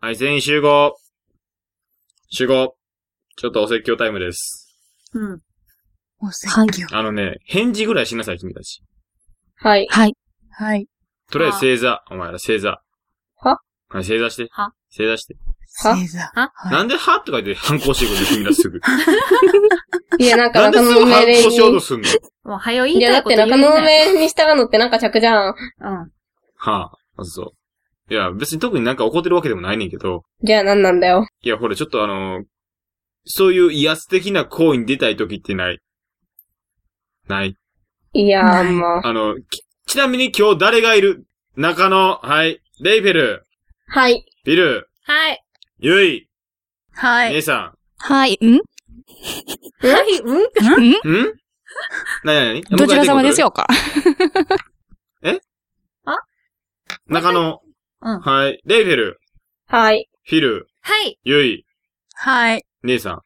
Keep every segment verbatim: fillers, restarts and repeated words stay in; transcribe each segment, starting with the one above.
はい、全員集合。集合。ちょっとお説教タイムです。 うん。 お説教。 あのね、返事ぐらいしなさい、君たち。 はい。 はい。はい。 とりあえず正座。お前ら正座。 ははい、正座して。 は正座して。 は正座。 は、 はい、 なんではとか言って反抗してくるの君らすぐ。 いや、なんかなんで中すぐ反野の命令抗しようとに。 すんのもう、はよ言いいや、だったいこと言て中野のうね。 命令に従うのってなんか着じゃん。 うん。 はあ、あ、そう。いや、別に特になんか怒ってるわけでもないねんけど。 じゃあ何なんだよ。 いや、ほら、ちょっとあの、そういう威圧的な行為に出たい時ってない。ない。 いやないー、まあ。 あの、きちなみに今日誰がいる？中野、はい、レイフェル、 はい。 ビル、 はい。 ユイ、 はい。 姉さはい。んんはい、うんん。んなになにどちら様でしょうか？ えあ中野、 うん。 はい、レイフェル、 はい。 フィル、 はい。 ユイ、 はい。 姉さん。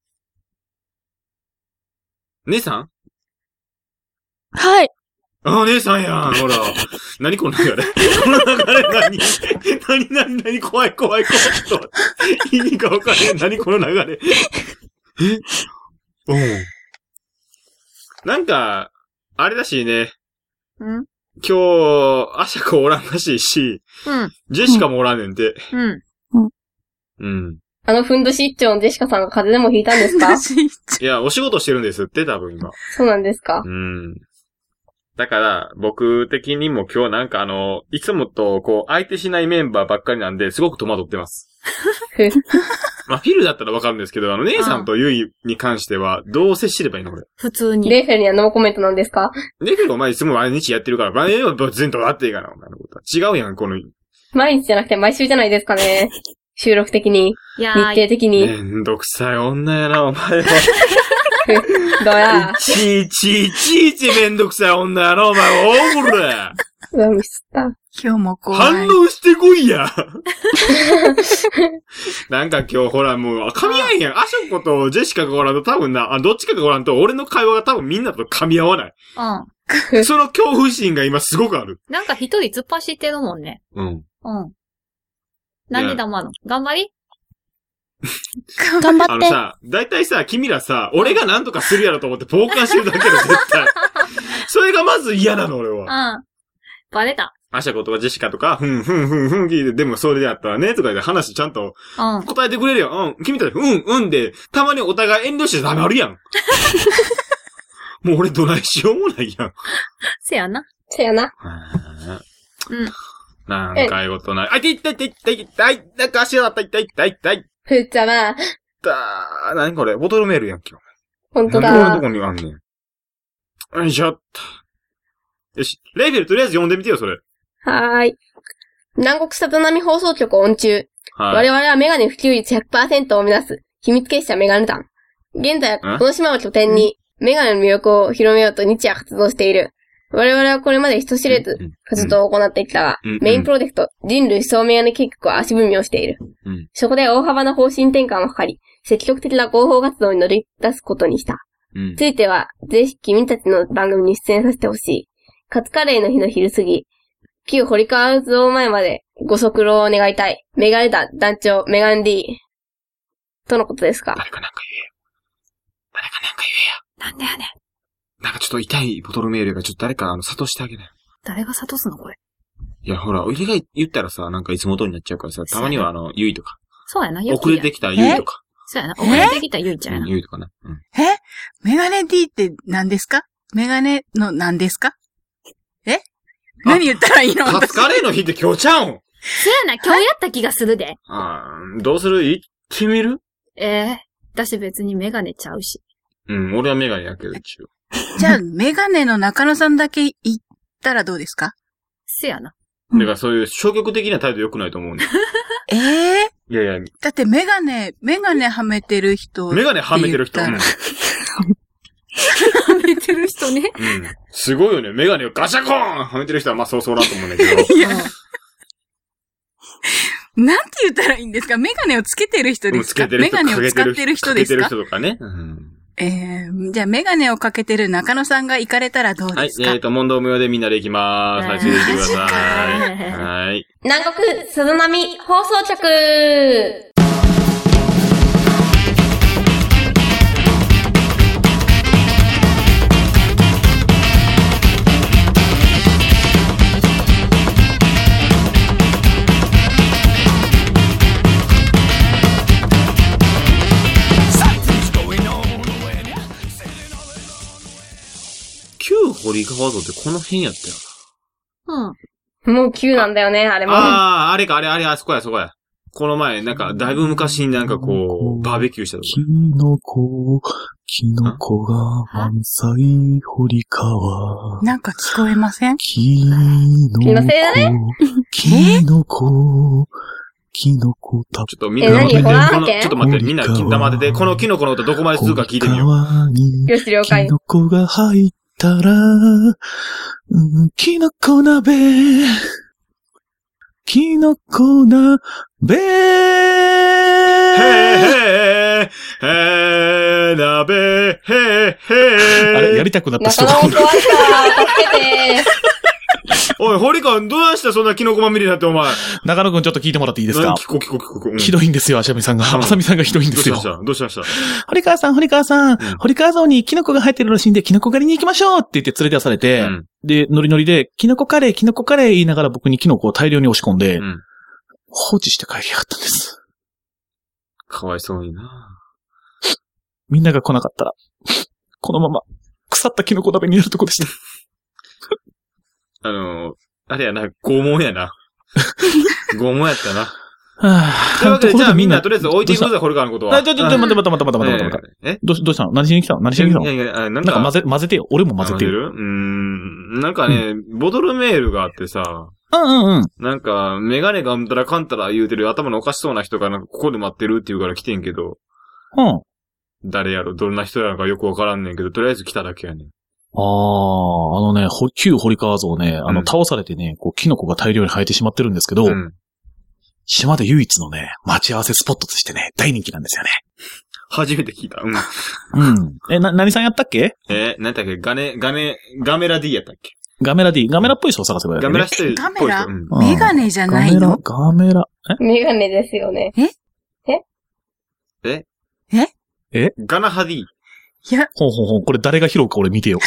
姉さんはい。 あ、姉さんやん、ほら。何この流れこの流れ何何何何怖い怖い怖い怖い。意味がわかんない。何この流れえおう。なんか、あれだしね。 うん今日、アシャコおらんらしいし、 うん。 ジェシカもおらんねんて。 うん。 うん。 あの、ふんどし一丁のジェシカさんが風邪でもひいたんですか？ いや、お仕事してるんですって、多分今。 そうなんですか？ うん。だから、僕的にも今日なんかあの、いつもとこう、相手しないメンバーばっかりなんで、すごく戸惑ってます。 ふまあ、フィルだったらわかるんですけど、あの、姉さんとユイに関しては、どう接すればいいのこれ。 普通に。 レイフェルにはノーコメントなんですか？ レフェルお前いつも毎日やってるから、毎日は別にどうだっていいかな、お前のことは。違うやん、この、 毎日じゃなくて毎週じゃないですかね。収録的に。 いや日程ー、 的に。 めんどくさい女やな、お前は。 どうやいちいちいちいちめんどくさい女やな、お前は。おーこれ。 うわ、ミスった。 今日も怖い。 反応してこいや。なんか今日ほらもう、噛み合えんやん。アショコとジェシカがおらんと多分な、あ、どっちかがおらんと俺の会話が多分みんなと噛み合わない。 うん。 その恐怖心が今すごくある。 なんか一人突っ走ってるもんね。 うん。 うん。なんで黙るの？頑張り？ 頑張って。 あのさ、だいたいさ、君らさ、俺が何とかするやろと思って傍観してるだけで絶対。それがまず嫌なの、俺は。 うん。バレた。 アシャコとかジェシカとか、ふんふんふんふん聞いて、でもそれでやったらね、とかで話ちゃんとうん。 答えてくれるやん。うん。君たち、うん、うんで、たまにお互い遠慮して黙るやん。もう俺どないしようもないやん。 せやな。 せやな。 うん。 なんかいことない。あ、痛い痛い痛い痛い痛いなんか足が当たった痛い痛い痛いふっちゃま。 だー、なにこれボトルメールやん、今日。 ほんとだなんでこんなと。こにあんねん。よいしょっと。よし。レイフェルとりあえず読んでみてよ、それ。 はーい。南国里波放送局音中。 はい。 我々はメガネ普及率 ひゃくパーセント を目指す秘密結社メガネ団。現在はこの島を拠点にメガネの魅力を広めようと日夜活動している。我々はこれまで人知れず活動を行ってきたが、 うんうんメインプロジェクト人類思想メガネ計画は足踏みをしている。 うんそこで大幅な方針転換を図り、積極的な広報活動に乗り出すことにした。 うん。 ついては、ぜひ君たちの番組に出演させてほしい。カツカレーの日の昼過ぎ、旧堀川像前までご足労を願いたい。メガネ団団長メガネ D。とのことですか。 誰かなんか言えよ。誰かなんか言えよ。 なんでやねん。 なんかちょっと痛いボトルメールがちょっと誰かあの、諭してあげなよ。 誰が諭すのこれ。 いや、ほら、俺が言ったらさ、なんかいつも通りになっちゃうからさ、たまにはあの、ゆいとか。 そうやな。よく遅れてきたゆいとか。 そうやな。遅れてきたゆいちゃんやうんな。 ゆいとかな。うん。 えメガネ D って何ですか？メガネの何ですか？え何言ったらいいの？ カツカレーの日って今日ちゃうんそうやな。今日やった気がするで。 あーどうする言ってみるええ私別にメガネちゃうし。 うん、俺はメガネやけど一応。 じゃあ、メガネの中野さんだけ言ったらどうですか？ せやな。 うんだからそういう消極的な態度良くないと思うんだよ。 ええいやいや、 だってメガネ、メガネはめてる人。 メガネはめてる人。うん。 って言っはめてる人ね。 うん。すごいよね。メガネをガシャコーンはめてる人はまあそうそうだと思うんだけど。 いや、なんて言ったらいいんですか？メガネをつけてる人ですか？ つけてる人、 メガネを使ってる人ですか？ かけてる人とかね。うん。 えー、じゃあ、メガネをかけてる中野さんが行かれたらどうはいで。すか？ えっと、問答無用でみんなで行きまーす。はい、ついてきてくださマジい。はい。 南国鈴波放送着。 旧堀川像ってこの辺やったようん。 もうきゅうなんだよね、あれな。 も。 ああ、あれか、あれ、あれ、あそこや、そこや。この前、なんか、だいぶ昔になんかこう、バーベキューしたとこ。 キノコ、キノコが満載、堀川。 なんか聞こえません？ キノコ。 気のせいだね。 キノコ、キノコ食ちょっとみんな、 え何ホラーこの発見ちょっと待って、みんな黙ってて、このキノコの音どこまで続くか聞いてみよう。 川によし、了解キ。ノコが入ったら、うん、キノコ鍋。キノコ鍋。 へーへー、へー、鍋、へーへー。 あれ、やりたくなった人が中野壊れた。助けて。 おい、堀川、どうしたそんなキノコまみれになってお前。 中野くんちょっと聞いてもらっていいですか？ 聞こう聞こう聞こう。うんひどいんですよ、あしゃみさんが。 うんあさみさんがひどいんですよどうしまし。たどうしました堀川さん、堀川さん、 うん堀川像にキノコが入ってるらしいんで、キノコ狩りに行きましょうって言って連れ出されて、 うん。 で、ノリノリで、キノコカレー、キノコカレー言いながら僕にキノコを大量に押し込んで、 うん。 放置して帰りやがったんです。 かわいそうにな。 みんなが来なかったら、このまま腐ったキノコ鍋になるとこでした。 あの、あれやな、拷問やな。拷問やったな。 はぁというわけで、じゃあみんなととりあえず置いていくぜ、堀川のことは。 あ、ちょ、ちょ、ちょ、待って待って待って待って待って待って。 えどうし、どうしたの？何しに来たの？何しに来たの？ いやいや、あなんなんか混ぜ、混ぜてよ。俺も混ぜてよ。 るうーん。なんかね、ボトルメールがあってさ、 うんうんうん。 なんか、メガネがんたらかんたら言うてる頭のおかしそうな人がなんかここで待ってるって言うから来てんけど、 うん。 誰やろ、どんな人やのかよくわからんねんけど、とりあえず来ただけやねん。 ああ、あのね、ほ旧堀川像ね、あの、 うん倒されてね、こう、キノコが大量に生えてしまってるんですけど、 うん。 島で唯一のね、待ち合わせスポットとしてね、大人気なんですよね。 初めて聞いた。うん。 うん。え、な、何さんやったっけ？ えー、なんだっけ、ガネ、ガネ、ガメラ D やったっけ？ ガメラ D。ガメラっぽい人を探せばいいわけね。 ガメラしてるっぽい人。 ガうん。 うんメガネじゃないガメラの？、 ガメラ、えメガネですよね。 ガナハ D。 いや、 ほうほうほう、これ誰が拾うか俺見てよ。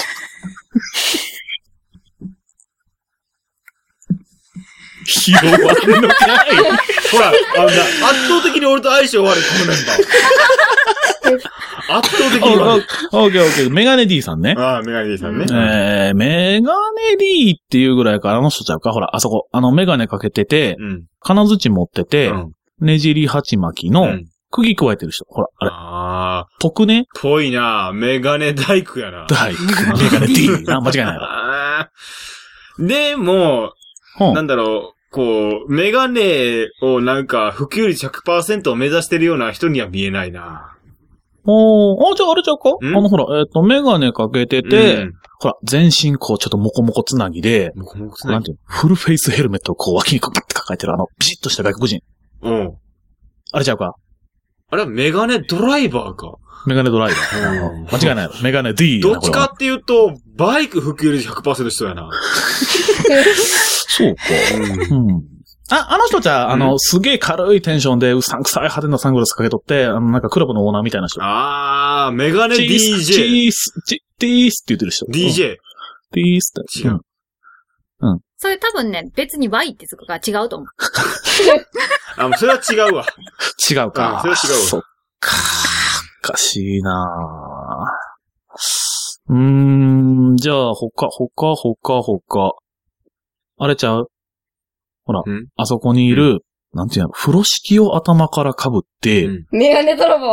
拾わんのかい。 ほら、あのな、圧倒的に俺と相性悪い、このメンバー。圧倒的に悪い。 オッケーオッケー。メガネ D さんね。 ああ、メガネ D さんね。 えー、メガネ D っていうぐらいからあの人ちゃうかほら、あそこ、あのメガネかけてて、 うん。 金槌持ってて、 うん。 ねじり鉢巻きのうん。 釘加えてる人。ほら、あれ、 ああ、 徳ね。 ぽいな。メガネ大工やな。 はい。メガネ D。あ、間違いないわ。 あーでも、 ほんなんだろう、こう、メガネをなんか普及率 ひゃくパーセント を目指してるような人には見えないな。 おー、あ、じゃああれちゃうかあんのほら、えっ、と、メガネかけてて、 うん、 ほら、全身こう、ちょっとモコモコつなぎで、 もこもこつなんていうの、フルフェイスヘルメットをこう脇にこうバッて抱えてるあの、ピシッとした外国人。 うん。 あれちゃうかあれはメガネドライバーか。 メガネドライバー。 うん間違いない。メガネ D やな。 どっちかっていうと、バイク普及率 ひゃくパーセント 人やな。 そうか。うん。あ、あの人じゃあ、あの、すげえ軽いテンションで、うさんくさい派手なサングラスかけとって、あの、なんかクラブのオーナーみたいな人。 あー、メガネ ディージチェー。 ース、チディースって言ってる人。 ディージェー。 うん ディースって。 違ううん。 それ多分ね、別に Y ってつくから違うと思う。 あ、もうそれは違うわ。 違うか。 あそれは違うわそっか。おかしいなぁ。うーん、じゃあ、他、他、他、他。あれちゃうほら、 うんあそこにいる、なんていうの、風呂敷を頭から被って、 うんメガネ泥棒。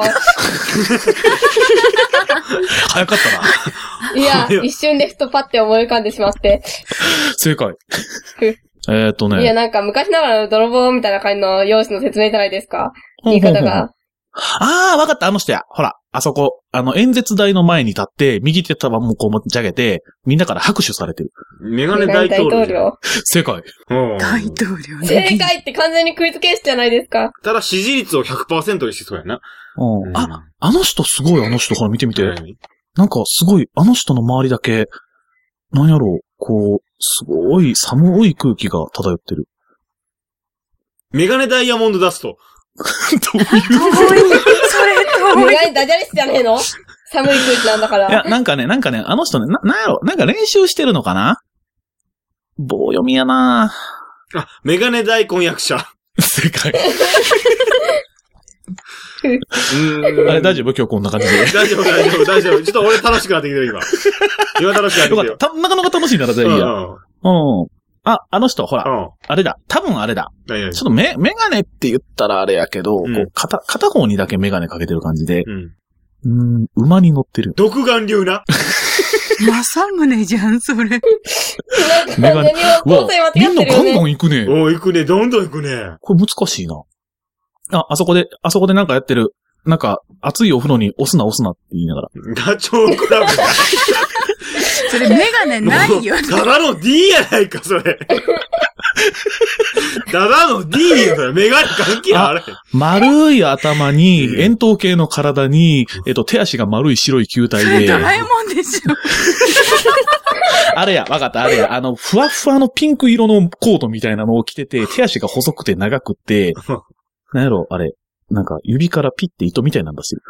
早かったな。 いや、一瞬でふとパって思い浮かんでしまって。 正解。えっとね。 いや、なんか昔ながらの泥棒みたいな感じの容姿の説明じゃないですか。言い方が。 ああ、わかった、あの人や。ほら、あそこ、あの、演説台の前に立って、右手束もこう持ち上げて、みんなから拍手されてる。 メガネ大統領。 領。 正解。 うん大統領ね。 正解って完全にクイズ形式じゃないですか。 ただ支持率を ひゃくパーセント にしそうやな。 うん。 うん、 あ、あの人すごい、あの人、ほら見てみて。 何なんかすごい、あの人の周りだけ、なんやろう、こう、すごい寒い空気が漂ってる。 メガネダイヤモンドダスト。 どういう遠い。それ遠い。 メガネダジャレスじゃねえの？寒い空気なんだから。 いや、なんかね、なんかね、あの人ね、な、なんやろ、なんか練習してるのかな？棒読みやなあ、メガネ大根役者。 正解。 うーん。 あれ大丈夫？今日こんな感じで。 大丈夫、大丈夫、大丈夫。ちょっと俺楽しくなってきてる、今。今楽しくなってきてるよ。 よかった。たなかなか楽しいなら全然いいや。 ううん。うん。あ、あの人、ほら、 ん。 あれだ。多分あれだ。 何々 ちょっとメ、メガネって言ったらあれやけど、 うんこう、片、片方にだけメガネかけてる感じで、 うん。 うーん、馬に乗ってる。 独眼流な。 正宗じゃん、それ。 なんかメガネ何も構成間違ってるよね。 みんなガンガン行くね。 おー、行くね。どんどん行くね。 これ難しいな。あ、あそこで、あそこでなんかやってる。なんか、熱いお風呂に押すな押すなって言いながら。 ダチョウクラブだ。 それメガネないよ。 ただの D やないか、それ。ただの D よ、それ。メガネ関係ある。 丸い頭に、円筒形の体に、えっと、手足が丸い白い球体で。 ドラえもんでしょ。 あれや、わかった、あれや。あの、ふわふわのピンク色のコートみたいなのを着てて、手足が細くて長くて、なんやろ、あれ。なんか、指からピッて糸みたいなん出してる。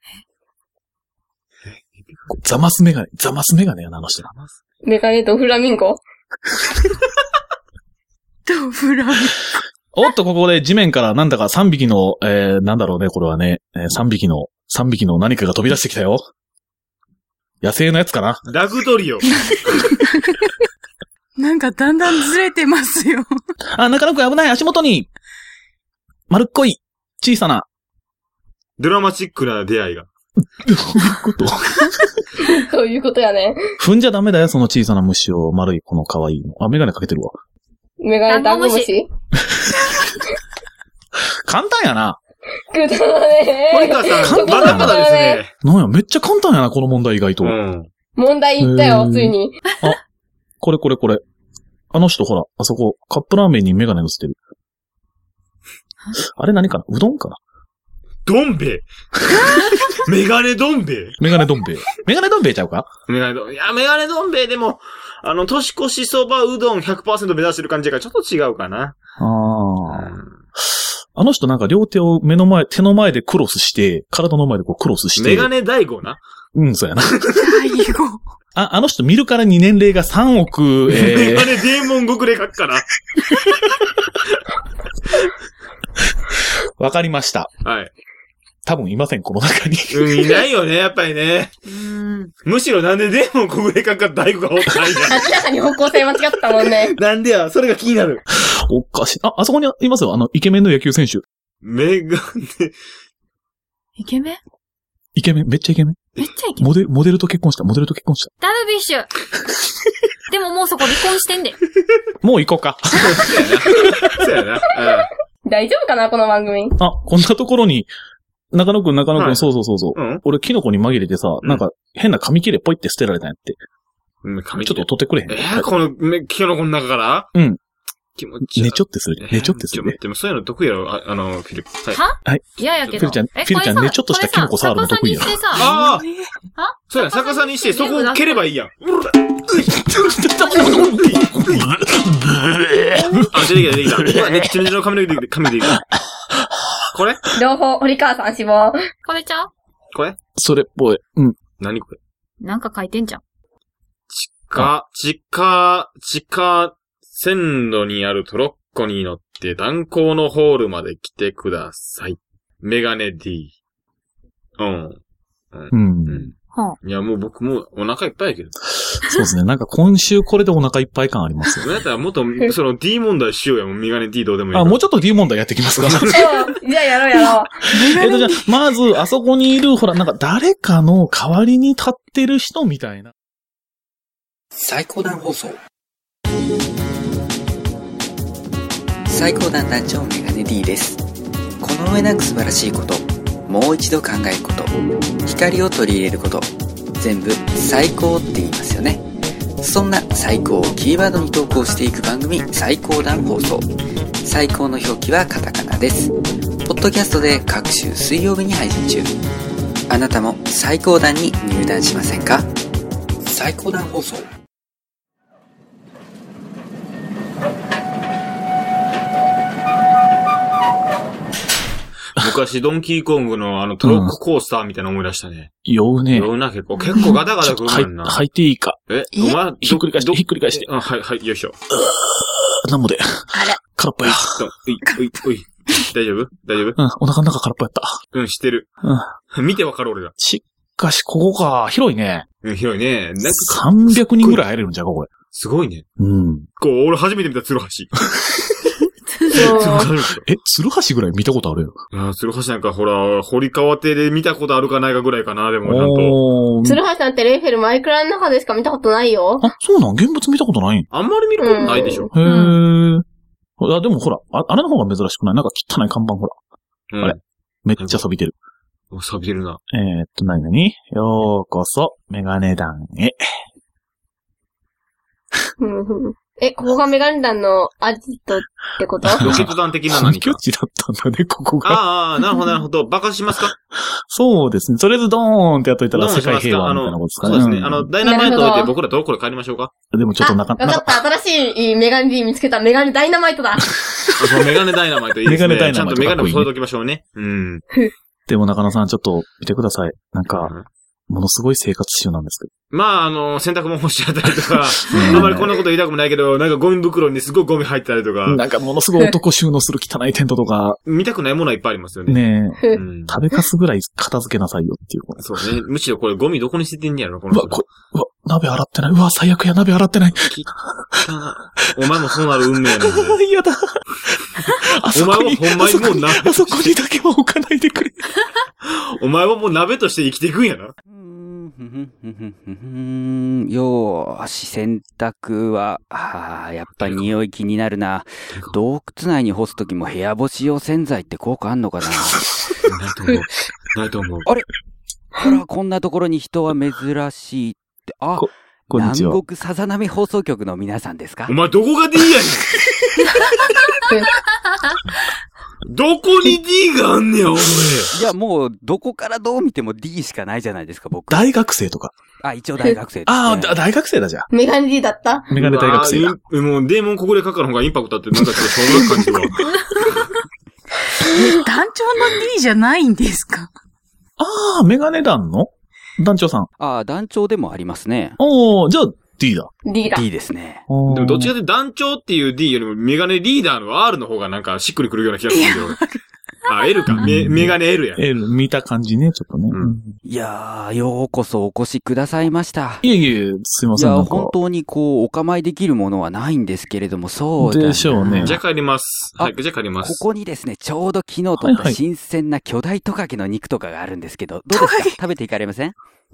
ザマスメガネ、ザマスメガネやな、あの人。 メガネとフラミンゴドフラミ。 おっと、ここで地面からなんだかさんびきの、えー、なんだろうね、これはね、えー、さんびきの、さんびきの何かが飛び出してきたよ。野生のやつかな。 ラグトリオ。 なんかだんだんずれてますよ。 あ、中野くん危ない、足元に。丸っこい、小さな。 ドラマチックな出会いが。 どういうことそういうことやね。 踏んじゃダメだよ、その小さな虫を。丸い、この可愛いの。あ、メガネかけてるわ。 メガネダンゴムシ簡単やな。 くだらね堀川さん、 簡単まだまだですね。 なんや、めっちゃ簡単やな、この問題意外と。 うん。 問題言ったよ、ついに。 これこれこれ。あの人ほら、あそこ、カップラーメンにメガネ乗せてる。あれ何かな、うどんかな。 どん兵衛。メガネどん兵衛。 メガネどん兵衛。メガネどん兵衛ちゃうか。 メガネどん、いや、メガネどん兵衛でも、あの、年越しそばうどん ひゃくパーセント 目指してる感じがちょっと違うかな。 ああ。あの人なんか両手を目の前、手の前でクロスして、体の前でこうクロスして。 メガネ大悟な。 うん、そうやな。 最後。 あ、あの人見るからに年齢がさんおく、えー、 メガネデーモン極霊書くかな。 わかりました。 はい。 多分いません、この中に。 うん、いないよね、やっぱりね。 うーん。 むしろなんでデーモン極霊書くか大悟がおったんや。 明らかに方向性間違ったもんね。 なんでや、それが気になる。 おかしい。あ、あそこにいますよ。あの、イケメンの野球選手。 メガネ、 イケメンイケメン、めっちゃイケメン。 めっちゃイケメン。 モデル、モデルと結婚した。モデルと結婚した。 ダルビッシュ。でももうそこ離婚してんで。 もう行こうか。 そうやな。 大丈夫かな、この番組。 あ、こんなところに、中野くん、中野くん、 はい、 そうそうそうそう。 うん。 俺、キノコに紛れてさ、 うんなんか、変な紙切れポイって捨てられたんやって。 うん。 ちょっと取ってくれへん。 えー、この、め、キノコの中からうん。 気持ち悪い。 ねちょってする。ねちょってするね。 でもそういうの得意やろ、あ、あの、フィリップ。はい。 ははい。 嫌やけど。 フィルちゃん、フえィルちゃんねちょっとしたキノコ触るの得意やろ。 これさ、逆さにしてさ、 ああはそうや、逆さにして、そこを蹴ればいいやん。あ、出てきた、出てきた。うわ、ねっちょねちょの髪の毛で、髪の毛できた。これ両方、堀川さん死亡。 これちゃうこれそれっぽい。うん。 何これなんか書いてんじゃん。 地下、地下、地下、線路にあるトロッコに乗って断行のホールまで来てください。メガネ D。うん。 う。 うんん。 はいや、もう僕もうお腹いっぱいやけど。 そうですね。なんか今週これでお腹いっぱい感ありますよ。 だったらもっと、その D 問題しようや。もうメガネ D どうでもいいから。 あ、もうちょっと D 問題やってきますか。 そう。じゃあやろうやろう。 えっと、じゃあ、まず、あそこにいる、ほら、なんか誰かの代わりに立ってる人みたいな。 最高段放送。最高段団長メガネ D です。この上なく素晴らしいこと、もう一度考えること、光を取り入れること、全部最高って言いますよね。そんな最高をキーワードに投稿していく番組、最高段放送。 最高の表記はカタカナです。ポッドキャストで各週水曜日に配信中。あなたも最高段に入団しませんか？最高段放送。 昔ドンキーコングのあのトロッココースターみたいなの思い出したね。 酔うね。 酔うな、結構。結構ガタガタくるもんな。 入っていいか。 え、お前、 ひっくり返して、ひっくり返して。 あ、はい、はい、よいしょ。 なんもで。 あれ。 空っぽや。 おい、おい、おい。大丈夫大丈夫うん、お腹の中空っぽやった。 うん、知ってる。うん。見てわかる俺ら。 しかし、ここか。広いね。 うん、広いね。なんか。 さんびゃくにんぐらい入れるんじゃうか、これ。 すごいね。 うん。 こう、俺初めて見た鶴橋。 え、鶴橋ぐらい見たことあるよ。 いや、鶴橋なんかほら、堀川邸で見たことあるかないかぐらいかな、でもちゃんと。 鶴橋さんってレイフェルマイクラの中でしか見たことないよ。 あ、そうなん？現物見たことないん？ あんまり見ることないでしょ。 へー。あ、でもほら、あ、あれの方が珍しくない？なんか汚い看板ほら。うん、あれめっちゃ錆びてる。 錆びてるな。 えーっと、なになに？ようこそ、メガネ団へ。 え、ここがメガネ団のアジトってこと？ ロケット団的な何か。 本拠地だったんだね、ここが。 ああ、なるほど、なるほど。爆発しますか？ そうですね。とりあえずドーンってやっといたら世界平和みたいなことですかね。 そうですね。あの、ダイナマイト置いて僕らどこで帰りましょうか？ でもちょっとなかなか。 わかった。新しいメガネ D 見つけた。メガネダイナマイトだ。 そう、メガネダイナマイトいいですね。メガネダイナマイト。ちゃんとメガネも添えておきましょうね。うん。 でも中野さんちょっと見てください。なんか、ものすごい生活習なんですけど。 まあ、あの、洗濯物干しちゃったりとか、あんまりこんなこと言いたくもないけど、なんかゴミ袋にすごいゴミ入ったりとか。 なんかものすごい男収納する汚いテントとか。 見たくないものはいっぱいありますよね。 ねえ、うん。食べかすぐらい片付けなさいよっていう。 そうね。むしろこれゴミどこに捨ててんやろ、この人。うわ、こうわ、鍋洗ってない。うわ、最悪や、鍋洗ってない。 お前もそうなる運命なんだよ。 嫌だ。 お前はほんまにもう鍋。 あそこにだけは置かないでくれ。 お前はもう鍋として生きていくんやな。 よーし、洗濯は、あーやっぱり匂い気になるな。洞窟内に干すときも部屋干し用洗剤って効果あんのかな？ ないと思う。ないと思う。 あれあら、こんなところに人は珍しいって、あ、 こんにちは。 南国さざ波放送局の皆さんですか？ お前どこが D やねんどこに D があんねや、お前。 いや、もう、どこからどう見ても D しかないじゃないですか、僕。 大学生とか。 あ、一応大学生です、ね。 ああ、大学生だじゃん。 メガネ D だった？ メガネ大学生だ。 もう、デーモンここで書くの方がインパクトあって、なんかちょっとしょうがない感じは。 え、団長の D じゃないんですか？ ああ、メガネ団の団長さん。 ああ、団長でもありますね。 おー、じゃあ D だ。 D だ。 D ですね。 でもどっちかって団長っていう D よりもメガネリーダーの R の方がなんかしっくりくるような気がするんだよ。あ、L か。メ、メガネ L や。 L、見た感じね、ちょっとね。 うん、 いやー、ようこそお越しくださいました。 いえいえ、すいません。 いや、本当にこう、お構いできるものはないんですけれども、そうだな。 でしょうね。 じゃあ帰ります。はい、じゃあ帰ります。 ここにですね、ちょうど昨日取った新鮮な巨大トカゲの肉とかがあるんですけど、どうですか？食べていかれません？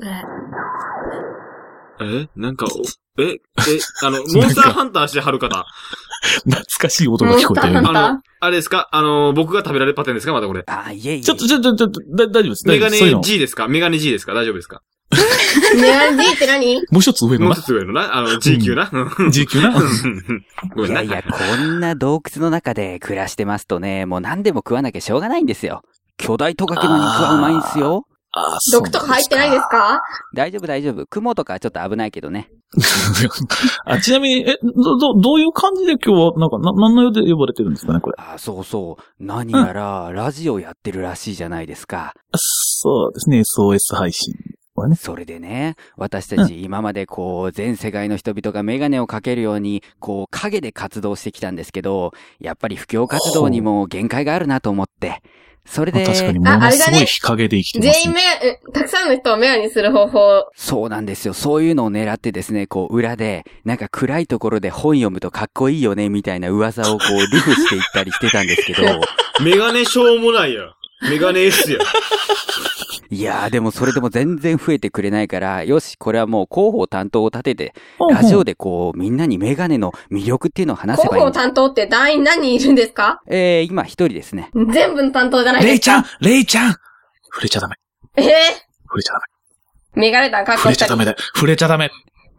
えなんか、ええあの、モンスターハンターしてはるかな懐かしい音が聞こえてる。 あの、あれですかあの、僕が食べられるパターンですかまたこれ。 あ、いえいえ。 ちょっと、ちょっと、ちょっと、大丈夫です。 メガネ G ですかメガネ G ですか大丈夫ですかメガネ G って何？ もう一つ上のな。 もう一つ上のな。あの、G 級な。 G 級な。 ごめんな。いやいや、こんな洞窟の中で暮らしてますとね、もう何でも食わなきゃしょうがないんですよ。巨大トカゲの肉はうまいんですよ。 ああ、 毒とか入ってないですか？ 大丈夫大丈夫。雲とかはちょっと危ないけどね。 あ、ちなみに、え、ど、ど、どういう感じで今日は、なんか、な、何の用で呼ばれてるんですかね、これ。 あ、そうそう。何やら、ラジオやってるらしいじゃないですか。 そうですね、エスオーエス 配信。ね、 それでね、私たち今までこう、全世界の人々がメガネをかけるように、こう、影で活動してきたんですけど、やっぱり布教活動にも限界があるなと思って、それで、 確かにものすごい日陰で生きてますね。 全員メガ、たくさんの人をメガネにする方法。 そうなんですよ。そういうのを狙ってですね、こう、裏で、なんか暗いところで本読むとかっこいいよね、みたいな噂をこう、リフしていったりしてたんですけど。 メガネしょうもないや。メガネ S や。 いやーでもそれでも全然増えてくれないから、よし、これはもう広報担当を立てて、ラジオでこう、みんなにメガネの魅力っていうのを話せばいい。 広報担当って団員何人いるんですか？ えー、今一人ですね。 全部の担当じゃないですか。 レイちゃんレイちゃん触れちゃダメ。 えー、 触れちゃダメ。 メガネ団かっこ触れちゃダメだ。触れちゃダメ。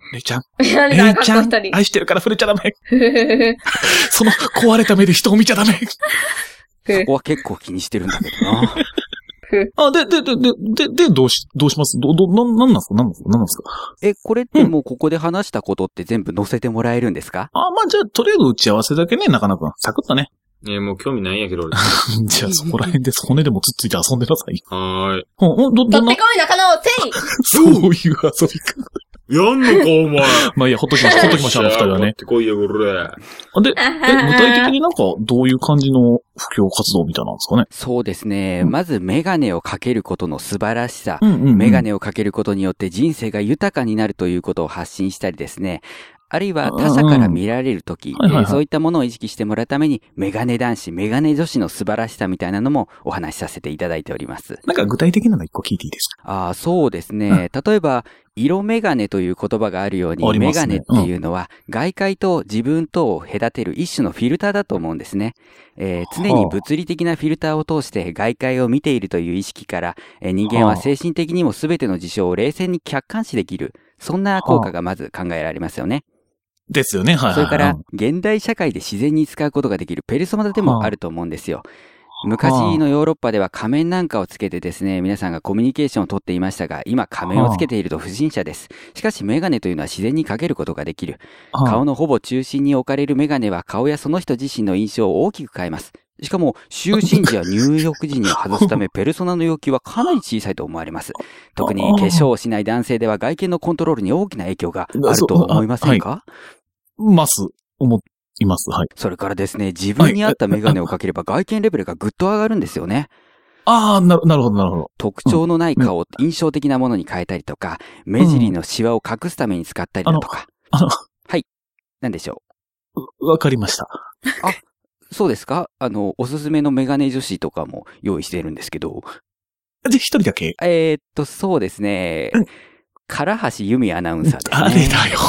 レイちゃん。 なんだ、 レイちゃんかっこ一人。 愛してるから触れちゃダメ。その壊れた目で人を見ちゃダメ。 そこは結構気にしてるんだけどな。 あ、で、で、で、で、で、で、どうし、どうしますど、ど、な、なんなんすかなんなんすかなんなんすかえ、これってもうここで話したことって全部載せてもらえるんですか？ あ、まあ、じゃあ、とりあえず打ち合わせだけね、中野くん。サクッとね。 えー、もう興味ないんやけど、俺。 じゃあ、そこら辺で骨でもつっついて遊んでなさい。 はーい。 うん、うん、ど、どんな取って、こい中野、せいそういう遊びか。 やんのか、お前。 まあいいや、ほっときましょう、ほっときましょう、あの二人はね持っ。てこいや、これ。 あで、え、具体的になんか、どういう感じの布教活動みたいなんですかね。 そうですね。まずメガネをかけることの素晴らしさ。 うんうん、うん。 メガネをかけることによって人生が豊かになるということを発信したりですね。あるいは他者から見られるとき、 はいはいはいそういったものを意識してもらうために、メガネ男子、メガネ女子の素晴らしさみたいなのもお話しさせていただいております。 なんか具体的なの一個聞いていいですか？ ああ、そうですね。例えば、色メガネという言葉があるように、 ありますねメガネっていうのは、外界と自分とを隔てる一種のフィルターだと思うんですね。えー常に物理的なフィルターを通して外界を見ているという意識から、えー人間は精神的にも全ての事象を冷静に客観視できる。そんな効果がまず考えられますよね。 ですよね、はいはい、はい。 それから、現代社会で自然に使うことができるペルソナでもあると思うんですよ。昔のヨーロッパでは仮面なんかをつけてですね、皆さんがコミュニケーションをとっていましたが、今仮面をつけていると不審者です。しかしメガネというのは自然にかけることができる。顔のほぼ中心に置かれるメガネは顔やその人自身の印象を大きく変えます。しかも、就寝時や入浴時に外すため、ペルソナの要求はかなり小さいと思われます。特に化粧をしない男性では外見のコントロールに大きな影響があると思いませんか？ ます。思います。はい。 それからですね、自分に合ったメガネをかければ外見レベルがぐっと上がるんですよね。 ああ、なる、なるほど、なるほど。 特徴のない顔を印象的なものに変えたりとか、目尻のシワを隠すために使ったりだとか。 あの、 はい。なんでしょう。わかりました。 あ、そうですか？あの、おすすめのメガネ女子とかも用意してるんですけど。 じゃ、一人だけえー、っと、そうですね。唐橋由美アナウンサーですね。 あれだよ。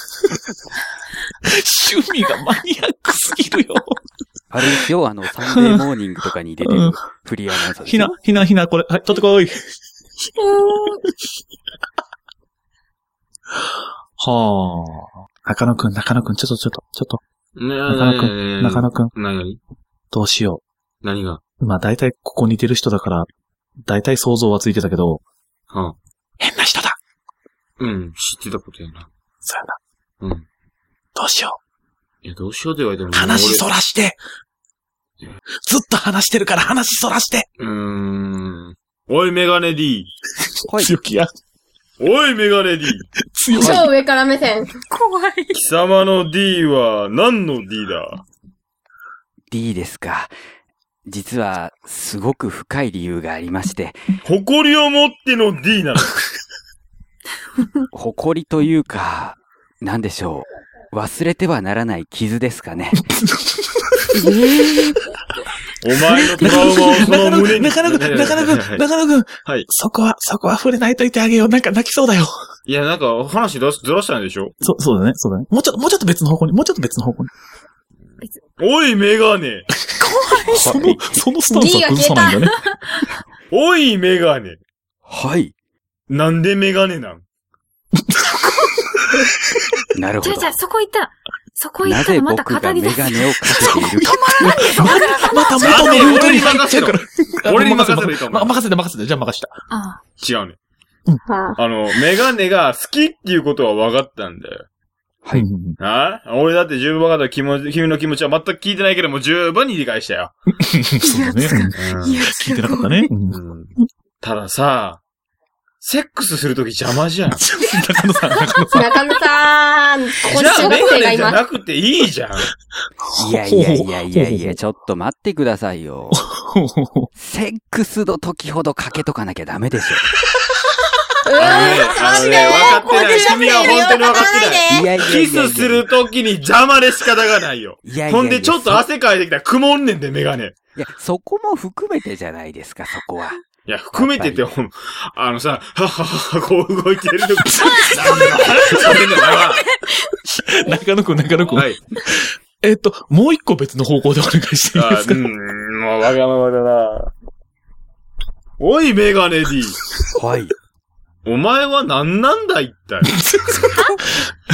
趣味がマニアックすぎるよ。 あれですよ、あの、サンデーモーニングとかに出てるフリーアナウンサーですひな、ひな、ひな、これ、はい、取ってこい。はあ。中野くん、中野くん、ちょっと、ちょっと、ちょっと。中野くん、中野くん。 何何どうしよう。何がまあ、大体ここ似てる人だから、大体想像はついてたけど、 はあ、 変な人だ。 うん、知ってたことやな。 そうやな。 うん。 どうしよいや、どうしようって言われてもう。話そらして。ずっと話してるから話そらして。 うーん。おい、メガネ D。 はい。 強気や。 おい、メガネ D。 強気。 超上から目線。 怖い。 貴様の D は何の D だ？ D ですか。実は、すごく深い理由がありまして。 誇りを持っての D なの。 誇りというか、なんでしょう。忘れてはならない傷ですかね。 お前のトラウマをその胸に。 中野くん、中野くん、中野くん。 はい。 そこは、そこは触れないといてあげよう。なんか泣きそうだよ。 いや、なんか話ずらずらしたんでしょ？ そ、そうだね、そうだね。もうちょっと、もうちょっと別の方向に、もうちょっと別の方向に。 おい、メガネ。 その、そのスタンスは崩さないんだね。 おい、メガネ。 はい。 なんでメガネなん？ なるほどじゃあじゃあ、。そこ行ったら、そこ行なぜったらまた僕がメ語り出す。 ガネをかけているか。 また元のルートに入っちゃうから。 俺に任せるかもま任せて任せて。じゃあ任した。 あ違うね。 はあ、 あの、メガネが好きっていうことは分かったんだよ。 はい。 あ俺だって十分分かった気持ち、君の気持ちは全く聞いてないけども十分に理解したよ。 そうだね。 うん聞いてなかったね。うんうんたださ、セックスするとき邪魔じゃん。 中野さん、中野さん。 中野さん、ここにじゃあ小メガネじゃ学生がいます。 なくていいじゃん。 いやいやいやいやいや、ちょっと待ってくださいよ。セックスの時ほどかけとかなきゃダメでしょ。 うわあのね、あのね、分かってない。君は本当に分かってない。 いやいやいやいや。 キスするときに邪魔で仕方がないよ。 いやいやいや。 ほんでちょっと汗かいてきたら曇んねんで、メガネ。 いや、そこも含めてじゃないですか、そこは。 いや、含めてって、ほんあのさ、はっはっは、こう動いてるとき、なんで話してんだよ中野くん、中野くん。 な。はい。 えっと、もう一個別の方向でお願いしていいあですか？ うーん、もうわがままだな。おい、メガネ D。 はい。 お前は何なんだ、一体。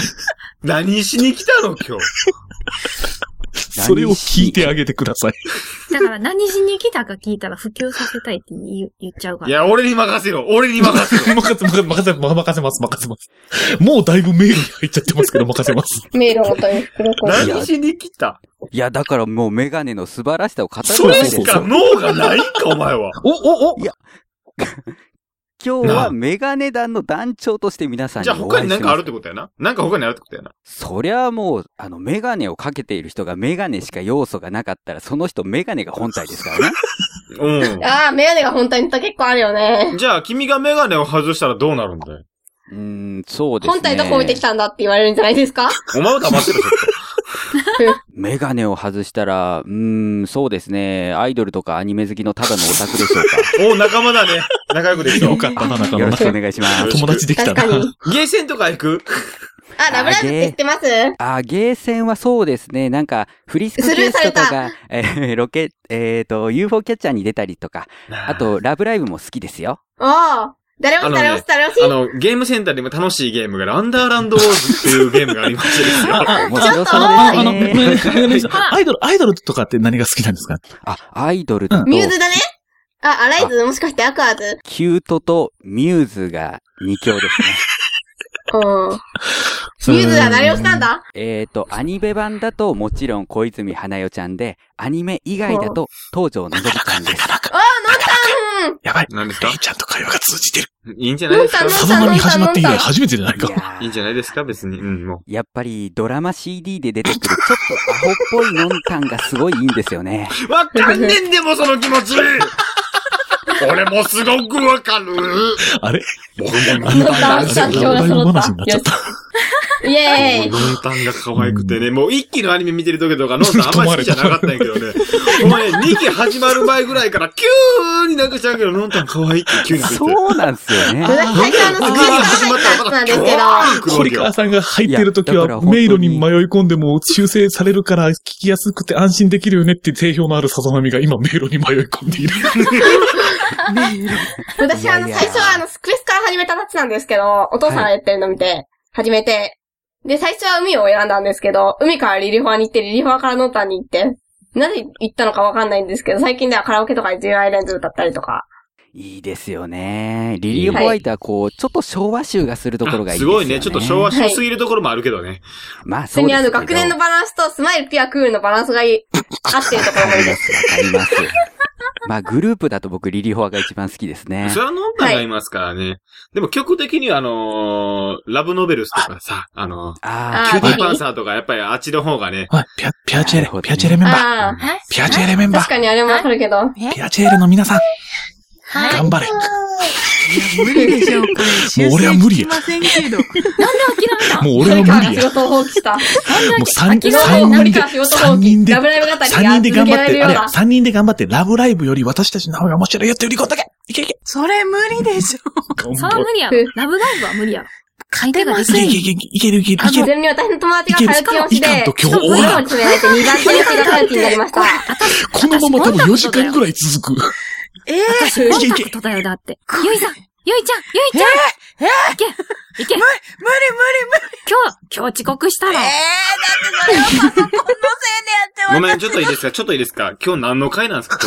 何しに来たの今日。 それを聞いてあげてください。 だから何しに来たか聞いたら普及させたいって言言っちゃうから。 いや、俺に任せろ。俺に任せろ。 任せ、任せ、任せ、任せます、任せます。もうだいぶメールに入っちゃってますけど、任せます。 メールを元に袋小路。 何しに来た？ いや、だからもうメガネの素晴らしさを語るそれわけですよ。 しか脳がないんか、お前は。 お、お、おいや、今日はメガネ団の団長として皆さんにじゃあ他に何かあるっるてことやな。なんか他にあるってことやな。 そりゃもう、あの、メガネをかけている人がメガネしか要素がなかったら、その人メガネが本体ですからね。 うん。 ああ、メガネが本体にと結構あるよね。 じゃあ、君がメガネを外したらどうなるんだよ。 うーん、そうですね。 本体どこ置いてきたんだって言われるんじゃないですか？ お前は黙ってる、ちょっメガネを外したら、うーん、そうですね。アイドルとかアニメ好きのただのオタクでしょうか。 と。お仲間だね。仲良くできた。 よかったな、仲間よろしくお願いします。 友達できたな。 確かに。 ゲーセンとか行く？ あ、ラブライブって知ってます？ あ、ゲーセンはそうですね。なんか、フリスクケースとかが、えー、ロケ、えっと、ユーフォー キャッチャーに出たりとか、あと、ラブライブも好きですよ。 ああ。誰も誰も誰もあの、ゲームセンターでも楽しいゲームが、アンダーランドウォーズっていうゲームがありましてですよ。 面白そうああの、 ですね。 アイドル、アイドルとかって何が好きなんですか？ あ、アイドルだと、 ミューズだね。あ、アライズもしかしてアクアーズ。 キュートとミューズが二強ですね。 うん。ミューズは誰をしたんだ？ えっと、アニメ版だともちろん小泉花代ちゃんで、アニメ以外だと東條のぞみちゃんです。 ああ、のんたん。 やばい。 何ですか？ レイちゃんと会話が通じてる。 いいんじゃないですか？ さざ波始まって以来初めてじゃないか。 いやいいんじゃないですか別に。うん、もやっぱりドラマ シーディー で出てくるちょっとアホっぽいのんたんがすごいいいんですよね。 う。わかんねんでもその気持ち俺もすごくわかる。 あれ僕ものんたん作評が揃った。 話になっちゃった。 イェーイ。 ノンタンが可愛くてね、もう一期のアニメ見てる時とかノンタンあんまり好きじゃなかったんやけどね。お前にき始まる前ぐらいから急になんかしちゃうけど、ノンタン可愛いって急に言って。 そうなんですよね。 私最初あのスクールから入ったやつなんですけど。 堀川さんが入ってる時は、 いやだから本当に迷路に迷い込んでも修正されるから聞きやすくて安心できるよねって定評のあるさざ波が今迷路に迷い込んでいる。 私あのいやいや最初はあのスクエスから始めたやつなんですけど、お父さんがやってるの見て、始めて、で、最初は海を選んだんですけど、海からリリフォアに行って、リリフォアからノンタンに行って、なぜ行ったのかわかんないんですけど、最近ではカラオケとかでじゅうアイレンズ歌ったりとか。 いいですよね。リリー・ホワイトはこう、ちょっと昭和集がするところがいいですよね。 すごいね。ちょっと昭和しすぎるところもあるけどね。 まあそそうですけど。 れにあの学年のバランスとスマイル、ピュア、クールのバランスがいい、合ってるところもいいです。 わかります。まあグループだと僕リリー・ホワが一番好きですね。 それはノンタンがいますからね。でも曲的にはあのー、ラブノベルスとかさ、あのー、 あキューティーパンサーとかやっぱりあっちの方がね。 はい、ピャ、ピアチェレ、ピアチェレメンバー。 ああ。 ピアチェレメンバー。 確かにあれもわかるけど。 ピアチェレの皆さん。 はい。 頑張れ。 無理でしょう、これ。 もう俺は無理や修正できませんけど。 なんで諦めた？ もう俺は無理や。 仕事を放棄した。 もう三人、 昨日三人で森川仕、事放棄三人で、 ラブライブ語りが三人で頑張って、あれ続けられるようだ、 三人で頑張って、ラブライブより私たちの方が面白いよって売り込んだけ。いけいけ。 それ無理でしょ。 それは無理やろ。ラブライブは無理やろ。書いてができる。 いけいけいけいけるいけるいける。 あの、に私の友達がカルチン推しで、 いかんと今日その子に詰められてにばん手推しがカルチンになりました。 このまま多分よじかんぐらい続く。 ええ私、コンタクトだよ、だって。ゆいさん、ゆいちゃん、ゆいちゃんええいけ、いけ無理、無理、無理、 今日、今日遅刻した無理。 の。 ええだってそれはパソコンのせいでやってます。 ごめん、ちょっといいですかちょっといいですか今日何の回なんですかこ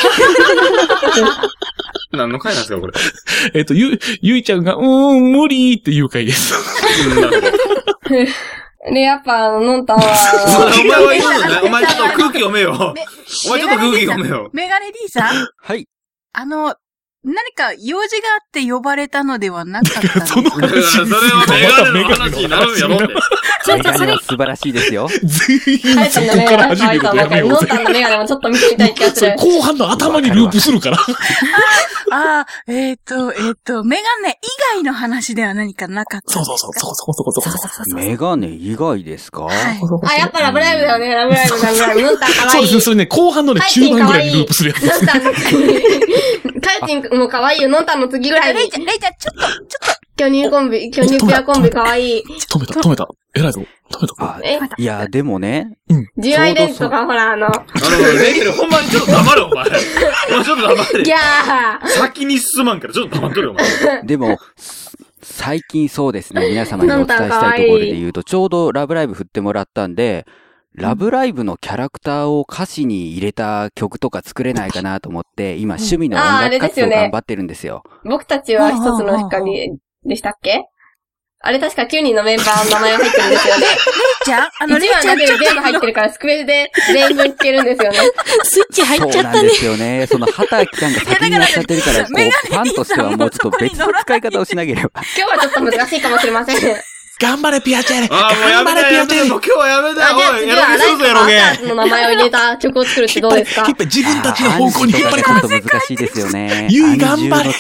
れ。何の回なんですかこれ。 えっと、ゆ、ゆいちゃんが、うーん、無理っていう回です。 うんなるほどで、やっぱ、のんたんは、 お前は言うのね。お前ちょっと空気読めよ。 めお前ちょっと空気読めよ。 メガネ D さんはい。 あの、何か用事があって呼ばれたのではなかったんですか？ そのだからそれはメガネの話になるんやろって。 メガネは素晴らしいですよ。 全員カルチンのそこからメガネ始めるとやが可愛いと思うけど、 めようぜ。 のんたんのメガネもちょっと見てみたい気がする。 それ後半の頭にループするから。 ああ、えっ、と、えっ、と、メガネ以外の話では何かなかったんそうですか？ そうそう、そこそこそこそこ。 そうそうそう。 メガネ以外ですか？ はい。 あ、やっぱラブライブだよね、ラブライブ、ラブライブ。のんたん可愛い。 そうですね、それね、後半のね、中盤ぐらいにループするやつですね。 のんたんの次。カルチンも可愛いよ、のんたんの次ぐらいにレイ。ちゃん、レイちゃん、ちょっと、ちょっと。 巨乳コンビ、巨乳ピュアコンビ可愛い。 止めた、止めた。偉いぞ。止めた。 あえいや、でもね、 じゅうアイレンズとかほら、あの、 あの、レイケルほんまにちょっと黙れお前。お前ちょっと黙れ。 ギャー先に進まんからちょっと黙っとるよお前。 でも、 最近そうですね、皆様にお伝えしたいところで言うと、ちょうどラブライブ振ってもらったんで、ラブライブのキャラクターを歌詞に入れた曲とか作れないかなと思って、今趣味の音楽活動頑張ってるんですよ。 僕たちは一つの光でしたっけ？あれ確かきゅうにんのメンバーの名前が入ってるんですよね。 じゃあ、あの、 いちばんだけで全部入ってるから、スクエアで全員分聞けるんですよね。 スイッチ入っちゃったね。 そうなんですよね。その、畑明さんが先にやっちゃってるから、こう、ファンとしてはもうちょっと別の使い方をしなければ。 今日はちょっと難しいかもしれません。 頑張れ、ピアチェレ。 ああ、もうやめて、やめて、もう今日はやめて、 あ、じゃあ次は、ライブやマスターズの名前を入れた曲を作るってどうですか？ 引っ張り、自分たちの方向に引っ張り込む。 ちょっと難しいですよね。 ゆい頑張れ。 だから、あの、団長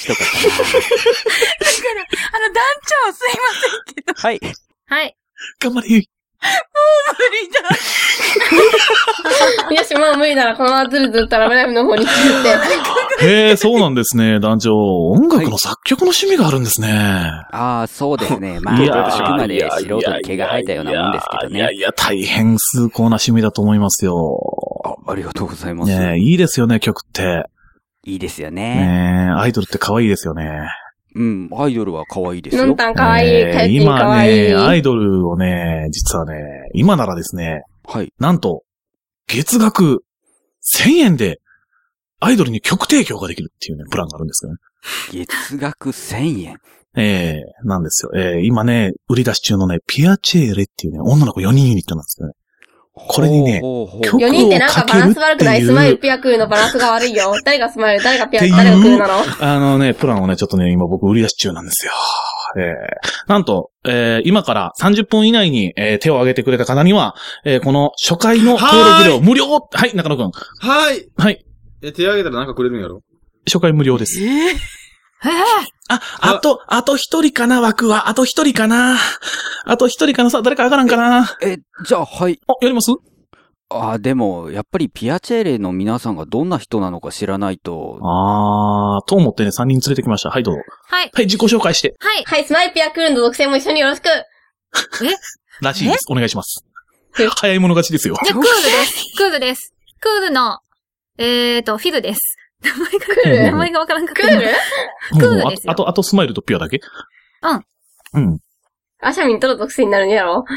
すいませんけど。 はい。 はい。 頑張れ、ゆい。 もう無理だ。 よし、もう無理ならこのままずるずるとラブライブの方に作って。 へえ、そうなんですね、団長。音楽の作曲の趣味があるんですね。 ああ、そうですね。まあ、 いやあくまで素人に毛が生えたようなもんですけどね。 いやいや、大変崇高な趣味だと思いますよ。 あ、ありがとうございます。 ねえ、いいですよね、曲って。 いいですよね。 ねえ、アイドルって可愛いですよね。 うん、アイドルは可愛いですよ。 のんたん可愛い、 ねえタイピン可今愛い。 ね、アイドルをね、実はね、今ならですね、 はい。 なんと、月額せんえんで、アイドルに曲提供ができるっていうね、プランがあるんですよね。 月額せんえん。 ええー、なんですよ。ええー、今ね、売り出し中のね、ピアチェーレっていうね、女の子よにんユニットなんですよね。これにね、 ほうほうほう曲をよにんってなんかバランス悪くない？スマイル、ピアクーのバランスが悪いよ。誰がスマイル、誰がピア、誰がクーなの？ あのね、プランをね、ちょっとね、今僕売り出し中なんですよ。えー、なんと、えー、今からさんじゅっぷん以内に、えー、手を挙げてくれた方には、えー、この初回の登録料無料。はい、中野くん。 はい。 はい。 え、手挙げたらなんかくれるんやろ？ 初回無料です。 えー、 あ、あと、あと一人かな、枠は。あと一人かな。あと一人かな、さ、誰か上がらんかな。 え、じゃあ、はい。 あ、やります？ あ、でも、やっぱりピアチェーレの皆さんがどんな人なのか知らないと。 あー、と思ってね、さんにん連れてきました。はい、どうぞ。 はい。 はい、自己紹介して。 はい。 はい、スマイル、ピアクーの属性も一緒によろしく。 らしいです。お願いします。早い者勝ちですよ。 じゃあ、クールです。クールです。クールの、えーと、フィルです。名前が、 クール名前がわからんかった。 クールクールですよあと、あとスマイルとピュアだけ？うん。うん。 アシャミンとの属性になるんやろ？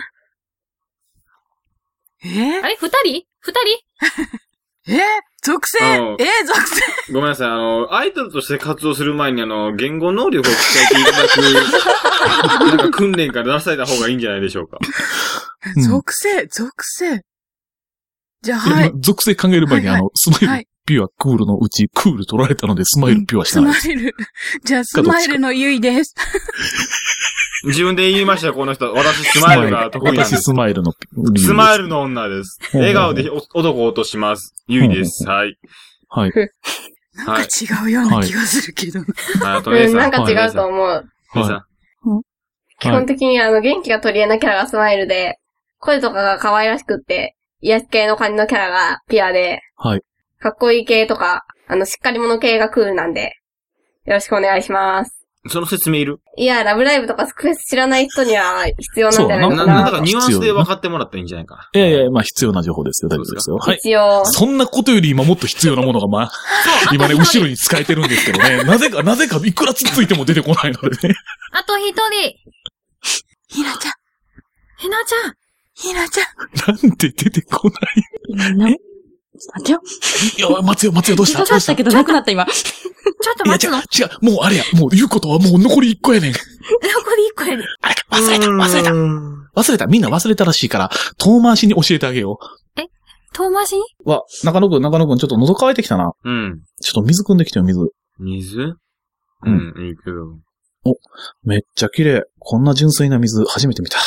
えー、 あれ二人二人えー、属性あのえー、属性ごめんなさい、あの、アイドルとして活動する前にあの、言語能力を鍛えていただく、なんか訓練から出された方がいいんじゃないでしょうか。 うん属性、属性。じゃあ、 いやはい。 属性考える前に、 はいはいあの、スマイル、 はいピュア、クールのうち、クール取られたので、スマイル、ピュアしスないです。 マイル。じゃあ、スマイルのゆいです。 自分で言いましたよ、この人。私、スマイルが得意なんです。 私、スマイルのピュア。 スマイルの女です。 うん笑顔で男を落とします。ゆいです。はい。 はい。 なんか違うような気がするけど。 はい、とうん、 りあえずなんか違うと思う。 さ基本的にあの、元気が取り柄なキャラがスマイルで、声とかが可愛らしくって、癒し系の感じのキャラがピアで、 はい。 かっこいい系とか、あの、しっかり者系がクールなんで、よろしくお願いします。 その説明いる？ いや、ラブライブとかスクフェス知らない人には必要なんじゃないかな、 な。 なんだかニュアンスで分かってもらったらいいんじゃないかいやいや、まあ必要な情報ですよ。大丈夫ですよ。はい。 一応。 そんなことより今もっと必要なものが、まあ、今ね、後ろに使えてるんですけどね。なぜか、なぜかいくらつっついても出てこないのでね。 あと一人。 ひなちゃん、 ひなちゃん。 ひなちゃん。 なんで出てこないな、待てよ。 いや、松代、松代どうしたちょっとしたけどなくなった今。 ちょっといや、 待つの。 違う、違う。もうあれや。もう言うことはもう残り一個やねん。 残り一個やで。 あれか、忘れた、忘れた。忘れた。みんな忘れたらしいから、遠回しに教えてあげよ遠回しにう。わ、中野くん、中野くん、ちょっと喉乾いてきたな。 うん。 ちょっと水汲んできてよ、水。 水ううんん、いいけど。 めっちゃ綺麗。こんな純粋な水、初めて見た。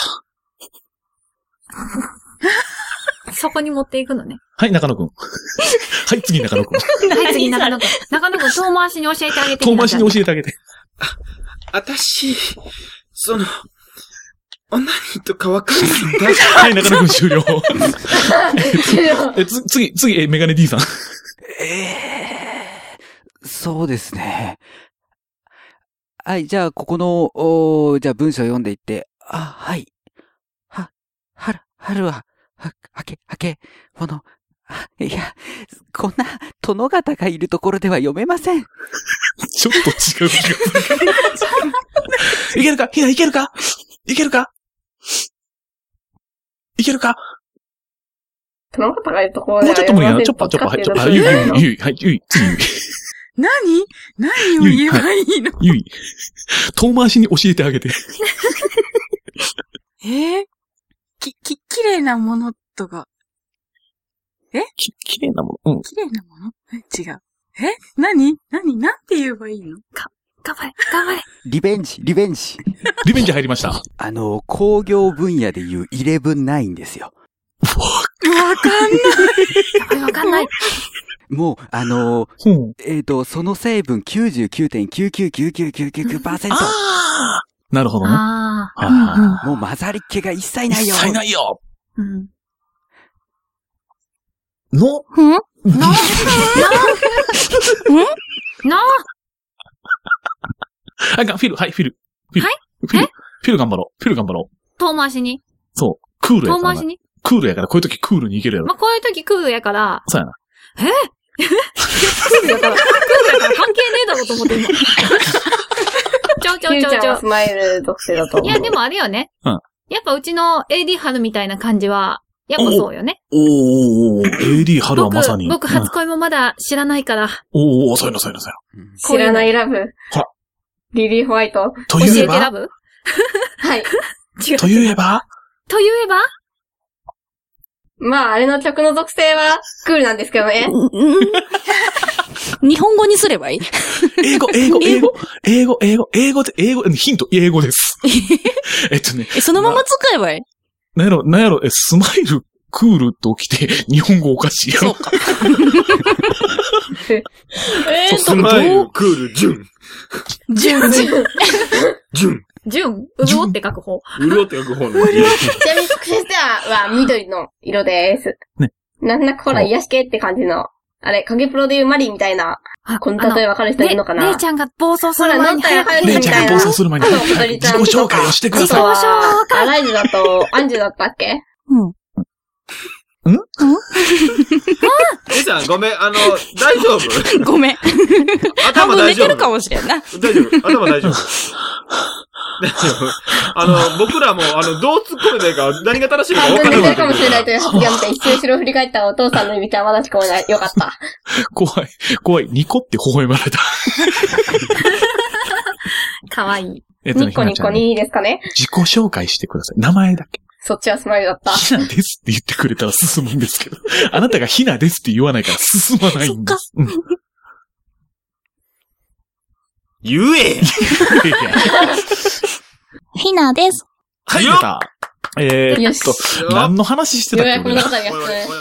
そこに持っていくのね。 はい、中野くん。はい、次、中野くん。 はい、次、中野くん。中野くん、遠回しに教えてあげて。 遠回しに教えてあげて。 あたし、その、オナニーとかわかんないんだ。 はい、中野くん終了。え、つ、次、次、え、メガネ D さん。 ええー、そうですね。はい、じゃあ、ここの、おじゃあ文章読んでいって、あ、はい。は、春、春は、は、はけ、はけ、もの、あいや、こんな、殿方がいるところでは読めません。 ちょっと違う気がする。 いけるかひないけるかいけるかいけるかなんか高いところで。 もうちょっと無理やな。ちょっぱ、ちょっぱ、はい、ちょっぱ、ゆい、ゆい、ゆい、はい、ゆい、次ゆい。 何何を言えばいいのゆい、遠回しに教えてあげて。 えー、き、き、綺麗なものとか。えき、綺麗なものうん。 綺麗なものえ違う。え何何なんて言えばいいのか、頑張れ、頑張れ。 リベンジ、リベンジ。 リベンジ入りました。 あの、工業分野でいうイレブンナインですよ。 わかんない。 わかんない。 もう、あのうん、 えっ、ー、と、その成分 きゅうじゅうきゅうてんきゅうきゅうきゅうきゅうきゅうきゅうきゅうパーセント。 ああなるほどね。 ああ、 うんうん。もう混ざりっ気が一切ないよ。 一切ないよ。 うん。 のんなななあかん、フィル、はい、フィル。フィル。 はいフィルえ、 フィル頑張ろう。フィル頑張ろう。 遠回しにそう。クールやからな。 遠回しにクールやから、こういう時クールにいけるやろ。 まあ、こういう時クールやから。 そうやな。 えクールやから、クールやから関係ねえだろうと思って今。ちょちょちょちょ。 スマイル属性だと思う。 いや、でもあれよね。 うん。 やっぱうちの エーディー 春みたいな感じは、やっぱそうよね。 おーおーおー エーディー 春はまさに。 僕、僕初恋もまだ知らないから。 うん、おーおーそういうのそういうのそういううん知らないラブ。 ほら。 リリー・ホワイト。 の。と教言えばえてラブはい。 違う。 と言えばと言えばまあ、あれの曲の属性はクールなんですけどね。 日本語にすればいい英語、英語、英語、英語、英語、英語で、英語、ヒント、英語です。えっとね。 え、そのまま使えばいいなんやろ、なんやろ、え、スマイル、クールときて、日本語おかしいやろ。 そうか。 えスマイル、クール、ジュン。 ジュン。 ジュン。 ジュン、うるおって書く方。 うるおって書く方の。 ちなみに、特殊スターは緑の色です。 ね。 なんとなくほら、癒し系って感じの。あれ、影プロでいうマリーみたいな。この例えわかる人いるのかな？ 姉ちゃんが暴走すほら、 る前に乗ったら早く。 姉ちゃんが暴走する前に、自己紹介をしてください。 自己紹介アライズだと、アンジュだったっけ？ うん。 んん姉ちゃん、ごめん、あの、大丈夫ごめん。 頭大丈夫寝てるかもしれんな。 大丈夫頭大丈夫大丈夫あの、僕らも、あの、どう突っ込めばいいか、何が正しいか分からない。 寝てるかもしれないという発言を見て、一瞬後ろ振り返ったお父さんの道はまだしかもない。よかった。 怖い、怖い、ニコって微笑まれた。 かわいい。 えっとね、 ニッコニッコにいいですかね？ 自己紹介してください。名前だけ。 そっちはスマイルだった。 ひなですって言ってくれたら進むんですけど。あなたがひなですって言わないから進まないんです。うん、 言えひなです。 はい、出た。えー、 よっとし、 何の話してたっけようやく物語が進む。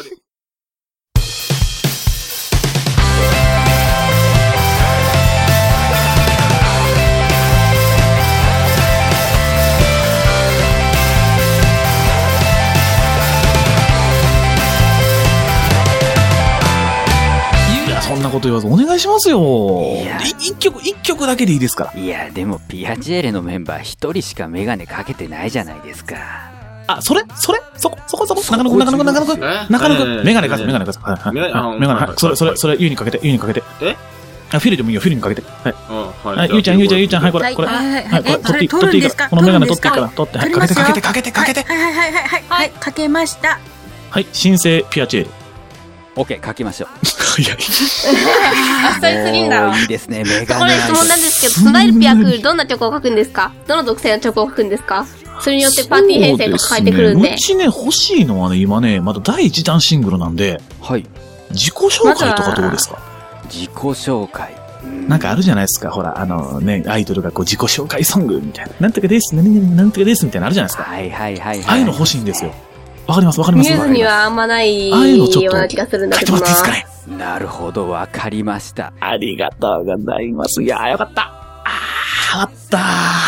そんなこと言わずお願いしますよ。 いや一曲、一曲だけでいいですから。 いや、でもピアチェーレのメンバー一人しかメガネかけてないじゃないですか。 あ、それそれそこそこそこ中野くん、中野くん、中野くん。中野くん、メガネかけて、メガネかけて。はいはい。 メガネあメガネ、 はいはい。それ、それ、それ、ユーにかけて、ユーにかけて。 えあ、フィルでもいいよ、フィルにかけて。はい。 ははい、ゆうちゃん、ゆうちゃん、ゆうちゃん、はい、これ、これ。 はいはいはい、これ、 え取っていい、 取取っていいから。 るんですかこのメガネ取っていいから、取って。はい、かけて、 取りますよかけて、かけて、かけて。 はいはいはいはいはい。はい、かけました。 はい、新生ピアチェール。 オッケー、書きましょう。 早い。 あっさりすぎんだろ。 もういいですね、メガこれネアイ質問なんですけど、スマイルピアクールどんなチョコを書くんですか？どの属性のチョコを書くんですか？それによってパーティー編成とか変えてくるんで。 うちね、欲しいのはね、今ね、まだだいいちだんシングルなんで、 はい。 自己紹介とかどうですか？ 自己紹介。 なんかあるじゃないですか。ほら、あのね、アイドルがこう自己紹介ソングみたいな。なんとかです、何々なんとかですみたいなのあるじゃないですか。 はいはいはい、はい。 ああいうの欲しいんですよ。わかります、わかります。 ミューズにはあんまないよああいうのちょっとうな気がするんだ書いてもけどな。 らっていいですかね。 なるほど、わかりました。 ありがとうございます。いやーよかった。あー、よかった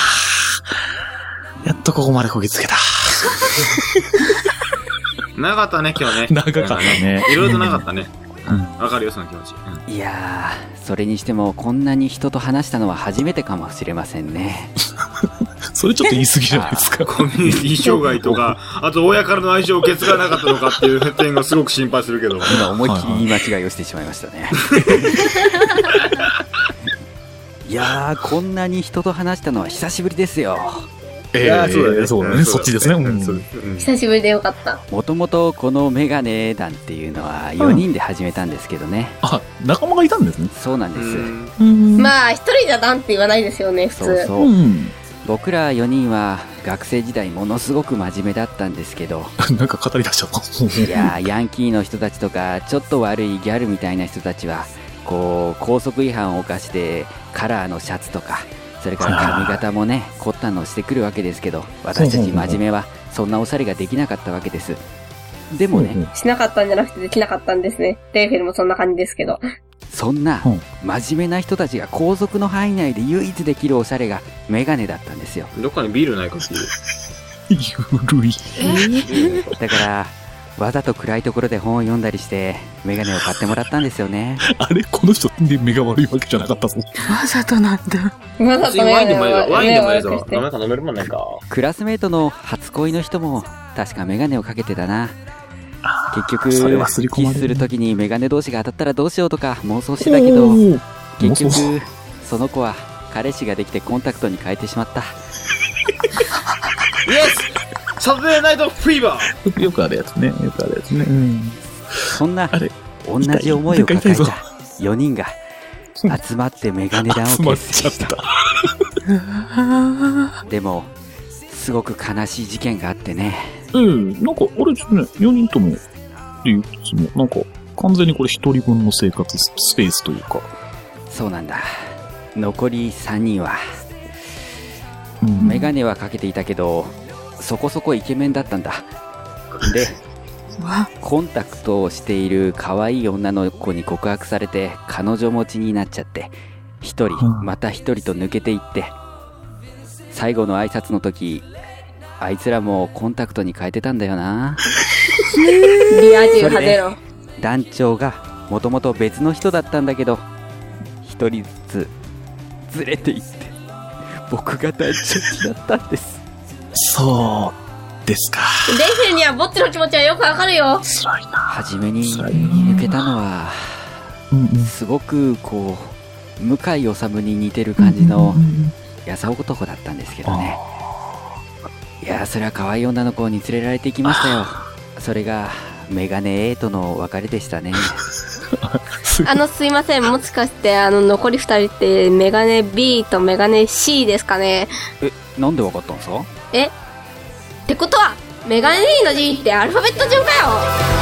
ー。やっとここまでこぎつけた。 長かったね、今日ね。 長かったね。 いろいろと長かったね。 うん。 わかるよ、その気持ち。 いやー、それにしてもこんなに人と話したのは初めてかもしれませんね。 それちょっと言い過ぎじゃないですか。 コミュニティ障害とか、あと親からの愛情を受け継がなかったのかっていう点がすごく心配するけど。 今思いっきり言い間違いをしてしまいましたね。 いやー、こんなに人と話したのは久しぶりですよ。 えいやーそうだねそうだね。そっちですね。うんそうですうん久しぶりでよかった。 もともとこのメガネ団っていうのはよにんで始めたんですけどね。 あ、仲間がいたんですね。 そうなんです。 うん。 まあ、一人じゃダンって言わないですよね、普通。 そうそう。 うん。 僕らよにんは学生時代ものすごく真面目だったんですけど、 なんか語り出しちゃった。 いやー、ヤンキーの人たちとか、ちょっと悪いギャルみたいな人たちは、こう、高速違反を犯して、カラーのシャツとか、それから髪型もね、凝ったのをしてくるわけですけど、私たち真面目は、そんなおしゃれができなかったわけです。でもね、 しなかったんじゃなくてできなかったんですね。レイフェルもそんな感じですけど。 そんなうん真面目な人たちが皇族の範囲内で唯一できるおしゃれがメガネだったんですよ。 どっかにビールないかっていう。 ゆるい。 だからわざと暗いところで本を読んだりしてメガネを買ってもらったんですよね。 あれこの人で目が悪いわけじゃなかったぞ。 わざとなんだ。 わざとワインでもええぞ。ワインでもええぞ。 目を悪くして飲めか飲めるもんないか。 クラスメートの初恋の人も確かメガネをかけてたな。結局それは刷り込キまれるスするときにメガネ同士が当たったらどうしようとか妄想してたけど、 おー結妄想局その子は彼氏ができてコンタクトに変えてしまった。 イエスサタデーナイトフィーバーよくよくあるやつね。よくあるやつね。うん。 そんなあれ同じ思いを抱え痛い痛いたよにんが集まってメガネ団を集まっ結成した。 ちゃった。 でもすごく悲しい事件があってね。 うん。なんか、あれですね。よにんとも、って言いつつも、なんか、完全にこれ一人分の生活スペースというか。 そうなんだ。残りさんにんはうん、 メガネはかけていたけどそこそこイケメンだったんだ。でわ、 コンタクトをしている可愛い女の子に告白されて彼女持ちになっちゃって、一人うんまた一人と抜けていって、最後の挨拶の時あいつらもコンタクトに変えてたんだよな。 リア充派ゼロ。 団長がもともと別の人だったんだけど一人ずつずれていって僕が団長になったんです。 そうですか。 レイフェルにはぼっちの気持ちはよくわかるよ。 辛いな。 初めに辛いな抜けたのはうんうん。 すごくこう向井治に似てる感じの優男だったんですけどね。いやー、それは可愛い女の子に連れられていきましたよ。それがメガネ A との別れでしたね。 あの、すいません。もしかして、あの、残り二人って、メガネ B とメガネ C ですかね。 え、なんでわかったんですか？ えってことは、メガネ D の G ってアルファベット順かよ。